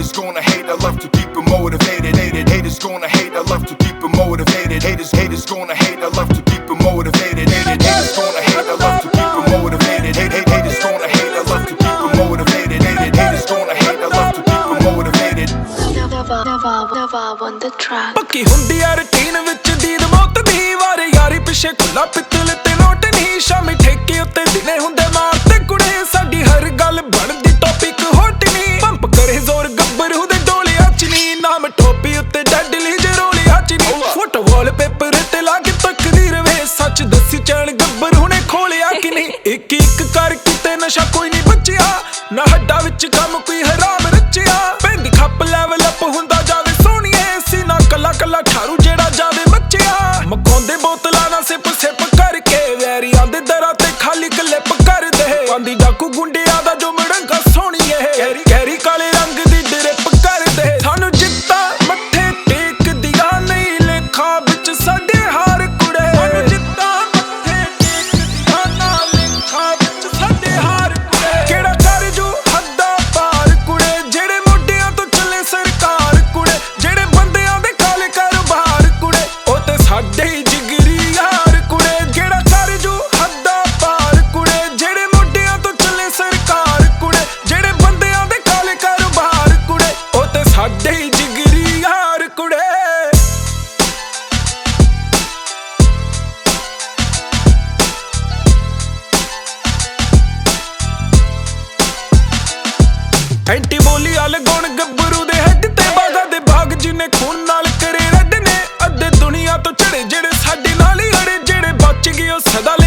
Haters gonna hate, I love to keep it motivated. Haters gonna hate, I love to keep it motivated. Haters gonna hate, I love to keep it motivated. Haters gonna hate, I love to keep it motivated. Haters gonna hate, I love to keep it motivated. Haters gonna hate, I love to keep it motivated. Navaab on the track. ਪੱਕੀ ਹੁੰਦੀ ਆ routine ਵਿੱਚ ਦੀਦ ਮੌਤ ਦੀ ਵਾਰ ਯਾਰੀ ਪਿੱਛੇ ਖੁੱਲਾ ਪਿੱਤਲ ਤੇ ਨੋਟ ਨਹੀਂ ਸ਼ਾਮੀ ਠੇਕੇ ਉੱਤੇ ਦਿਨੇ ਹੁੰਦੇ ਮਾਰ ਤੇ ਕੁੜੇ ਸਾਡੀ ਹਰ ਗੱਲ ਬਣਦੀ ਟੌਪਿਕ ਹੌਟ ਨਹੀਂ ਪੰਪ ਕਰੇ ਜ਼ੋਰ ਗੱਬਰ ਉਹਦੇ ਡੋਲਿਆਂ ਚ ਨਹੀਂ ਨਾਮ ਟੋਪੀ ਉੱਤੇ ਡੈਡਲੀ ਜਰੋਲਿਆਂ ਚ ਨਹੀਂ ਫੋਟੋ ਵਾਲਪੇਪਰ ਤੇ ਲਾ ਕੇ ਤੱਕਦੀ ਰਵੇ ਸੱਚ ਦੱਸੀ ਚੈਨ ਗੱਬਰ ਹੁਣੇ ਖੋਲਿਆ ਕਿ ਨਹੀਂ ਇੱਕ ਇੱਕ ਕਰ ਕਿਤੇ ਨਸ਼ਾ ਕੋਈ ਨਹੀਂ ਬਚਿਆ ਨਾ ਹੱਡਾਂ ਵਿੱਚ ਕੰਮ ਕੋਈ ਹਰਾਮ ਰਚਿਆ ਪੈਂਦੀ ਖੱਪ ਲੈਵਲ ਅਪ ਹੁੰਦਾ ਜਾਵੇ ਸੋਹਣੀਏ ਸੀਨਾ ਕੱਲਾ ਕੱਲਾ ਠਾਰੂ ਜਿਹੜਾ ਜਾਵੇ ਮੱਚਿਆ ਮਕਾਉਂਦੇ ਬੋਤਲਾਂ ਨਾਲ ਸਿਪ ਕਰਕੇ ਵੈਰੀਆਂ ਦੇ ਦਰਾਂ ਤੇ ਖਾਲੀ ਕਲਿੱਪ ਕਰਦੇ ਪਾਂਦੀ ਡਾਕੂ ਗੁੰਡਿਆਂ ਦਾ ਜੋ ਮੜੰਗਾ ਸੋਹਣੀਏ ਗਹਿਰੀ ਕਾਲੇ ਰੰਗ ਦੀ ਡਰਿਪ ਕਰਦੇ ਸਾਨੂੰ ਜਿੱਤਾਂ ਮੱਥੇ ਟੇਕਦੀਆਂ ਨਹੀਂ ਲੇਖਾਂ ਵਿੱਚ ਸਾਡੇ ਹਾਰ ਕੁੜੇ ਸਾਨੂੰ ਜਿੱਤਾਂ ਮੱਥੇ ਟੇਕਦੀਆਂ ਨਾ ਲੇਖਾਂ ਵਿੱਚ ਸਾਡੇ ਹਾਰ ਕੁੜੇ ਕਿਹੜਾ ਕਰ ਜੋ ਹੱਦਾਂ ਪਾਰ ਕੁੜੇ ਜਿਹੜੇ ਮੋਢਿਆਂ ਤੋਂ ਚੱਲੇ ਸਰਕਾਰ ਕੁੜੇ ਜਿਹੜੇ ਬੰਦਿਆਂ ਦੇ ਕਾਲੇ ਕਾਰੋਬਾਰ ਕੁੜੇ ਉਹ ਤੇ ਸਾਡੇ ਹੀ ਜਿਗਰੀ ਯਾਰ ਕੁੜੇ ਜਿਹੜਾ ਕਰ ਜੋ ਹੱਦਾਂ ਪਾਰ ਕੁੜੇ ਜਿਹੜੇ ਮੋਢਿਆਂ ਤੋਂ ਚੱਲੇ ਸਰਕਾਰ ਕੁੜੇ ਜਿਹੜੇ ਬੰਦਿਆਂ ਦੇ ਕਾਲੇ ਕਾਰੋਬਾਰ ਕੁੜੇ ਉਹ ਤੇ ਸਾਡੇ ਹੀ ਜਿਗਰੀ ਯਾਰ ਕੁੜੇ ਐਂਟੀ ਬੋਲੀ ਵਾਲੇ ਗੁਣ ਗੱਭਰੂ ਦੇ ਹੈਡ ਤੇ ਬਾਗਾ ਦੇ ਬਾਗ ਜਿਨੇ ਖੂਨ ਨਾਲ ਕਰੇ ਰੱਡ ਨੇ ਅੱਧੇ ਦੁਨੀਆ ਤੋਂ ਚੜੇ ਜਿਹੜੇ ਸਾਡੇ ਨਾਲ ਹੀ ਅੜੇ ਜਿਹੜੇ ਬਚ ਗਏ ਉਹ ਸਦਾ ਲਈ